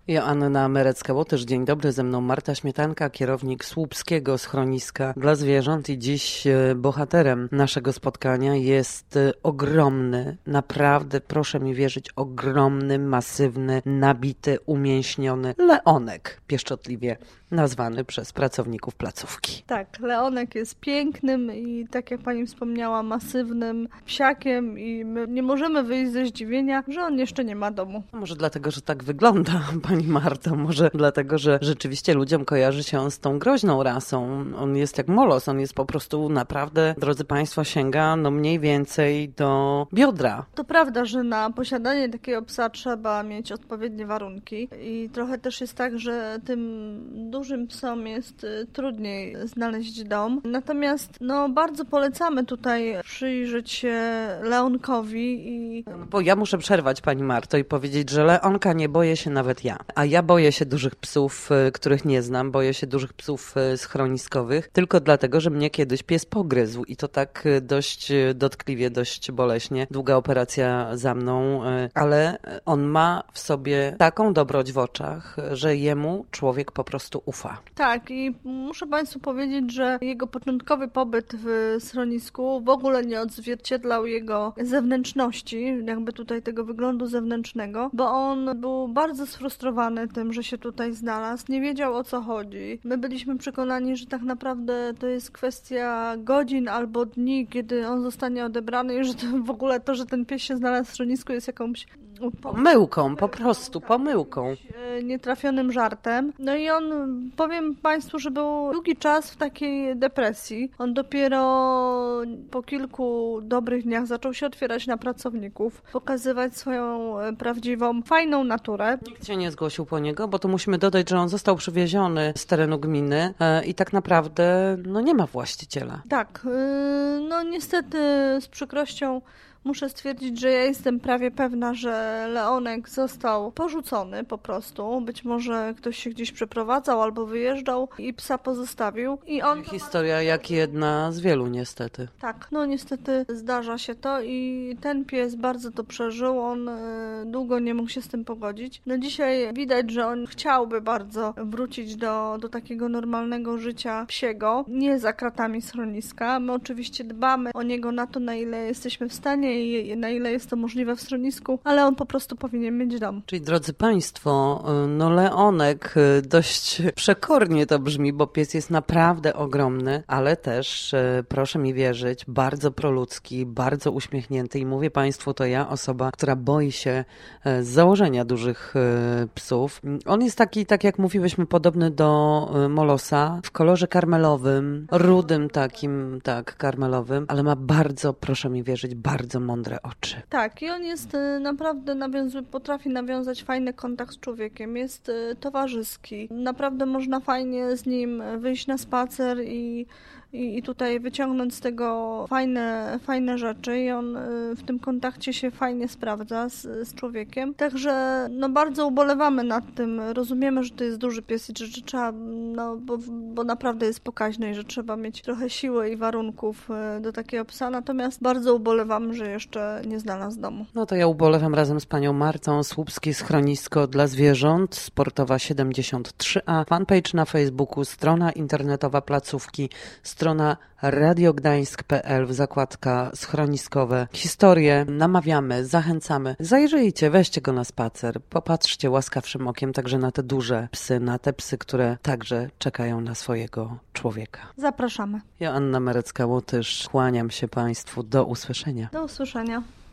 Joanna Merecka-Łotysz, dzień dobry, ze mną Marta Śmietanka, kierownik słupskiego schroniska dla zwierząt i dziś bohaterem naszego spotkania jest ogromny, naprawdę, proszę mi wierzyć, ogromny, masywny, nabity, umięśniony leonek, pieszczotliwie nazwany przez pracowników placówki. Tak, leonek jest pięknym i tak jak pani wspomniała, masywnym psiakiem i my nie możemy wyjść ze zdziwienia, że on jeszcze nie ma domu. Może dlatego, że tak wygląda, pani Marto, może dlatego, że rzeczywiście ludziom kojarzy się on z tą groźną rasą. On jest jak molos, on jest po prostu naprawdę, drodzy państwo, sięga mniej więcej do biodra. To prawda, że na posiadanie takiego psa trzeba mieć odpowiednie warunki i trochę też jest tak, że tym dużym psom jest trudniej znaleźć dom. Natomiast bardzo polecamy tutaj przyjrzeć się leonkowi i... Bo ja muszę przerwać pani Marto i powiedzieć, że leonka nie boję się nawet ja. A ja boję się dużych psów, których nie znam, boję się dużych psów schroniskowych, tylko dlatego, że mnie kiedyś pies pogryzł i to tak dość dotkliwie, dość boleśnie. Długa operacja za mną, ale on ma w sobie taką dobroć w oczach, że jemu człowiek po prostu ufa. Tak, i muszę państwu powiedzieć, że jego początkowy pobyt w schronisku w ogóle nie odzwierciedlał jego zewnętrzności, jakby tutaj tego wyglądu zewnętrznego, bo on był bardzo sfrustrowany tym, że się tutaj znalazł, nie wiedział, o co chodzi. My byliśmy przekonani, że tak naprawdę to jest kwestia godzin albo dni, kiedy on zostanie odebrany i że to w ogóle to, że ten pies się znalazł w schronisku jest jakąś pomyłką, po prostu pomyłką. Nietrafionym żartem. No i on, powiem państwu, że był długi czas w takiej depresji. On dopiero po kilku dobrych dniach zaczął się otwierać na pracowników, pokazywać swoją prawdziwą, fajną naturę. Nikt się nie zgłosił po niego, bo tu musimy dodać, że on został przywieziony z terenu gminy i tak naprawdę nie ma właściciela. Tak, niestety z przykrością muszę stwierdzić, że ja jestem prawie pewna, że leonek został porzucony po prostu. Być może ktoś się gdzieś przeprowadzał albo wyjeżdżał i psa pozostawił. I on historia jak jedna z wielu niestety. Tak, niestety zdarza się to i ten pies bardzo to przeżył. On długo nie mógł się z tym pogodzić. Dzisiaj widać, że on chciałby bardzo wrócić do takiego normalnego życia psiego, nie za kratami schroniska. My oczywiście dbamy o niego na to, na ile jesteśmy w stanie i na ile jest to możliwe w schronisku, ale on po prostu powinien mieć dom. Czyli drodzy państwo, leonek dość przekornie to brzmi, bo pies jest naprawdę ogromny, ale też, proszę mi wierzyć, bardzo proludzki, bardzo uśmiechnięty i mówię państwu, to ja, osoba, która boi się z założenia dużych psów. On jest taki, tak jak mówiłyśmy, podobny do molosa, w kolorze karmelowym, rudym takim, tak, karmelowym, ale ma bardzo, proszę mi wierzyć, bardzo mądre oczy. Tak, i on jest naprawdę potrafi nawiązać fajny kontakt z człowiekiem, jest towarzyski. Naprawdę można fajnie z nim wyjść na spacer i tutaj wyciągnąć z tego fajne rzeczy i on w tym kontakcie się fajnie sprawdza z człowiekiem. Także bardzo ubolewamy nad tym. Rozumiemy, że to jest duży pies i że trzeba, bo naprawdę jest pokaźny i że trzeba mieć trochę siły i warunków do takiego psa, natomiast bardzo ubolewamy, że jeszcze nie znalazł domu. To ja ubolewam razem z panią Martą. Słupskie schronisko dla zwierząt, Sportowa 73A, fanpage na Facebooku, strona internetowa placówki, strona radiogdańsk.pl, zakładka schroniskowe. Historie, namawiamy, zachęcamy. Zajrzyjcie, weźcie go na spacer, popatrzcie łaskawszym okiem także na te duże psy, na te psy, które także czekają na swojego człowieka. Zapraszamy. Joanna Merecka-Łotysz, kłaniam się państwu, do usłyszenia. Do usłyszenia.